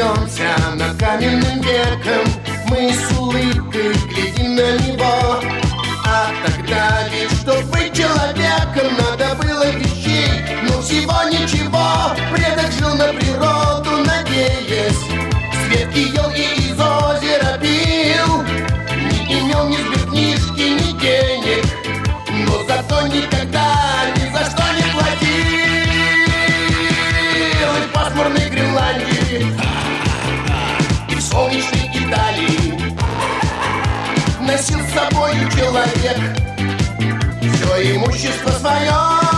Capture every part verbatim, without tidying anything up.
смеемся над каменным веком, мы с улыбкой глядим на него. А тогда ведь, чтоб быть человеком, надо было вещей, но всего ничего. Предок жил на природу, надеясь, с ветки ел и из озера пил. Не имел ни сберкнижки, ни денег, но зато никогда ни за что не платил. И в пасмурной Гренландии, и в солнечной Италии носил с собою человек все имущество свое.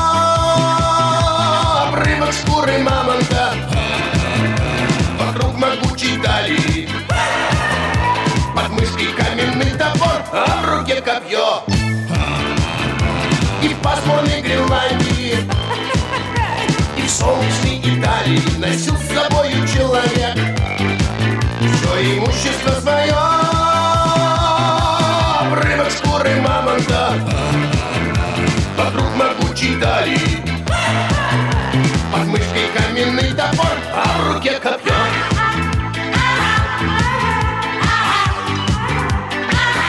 Обрывок шкуры мамонта вокруг могучей талии, под мышкой каменный топор, а в руке копье. И в пасмурной Гренландии, и в солнечной Италии носил с собою человек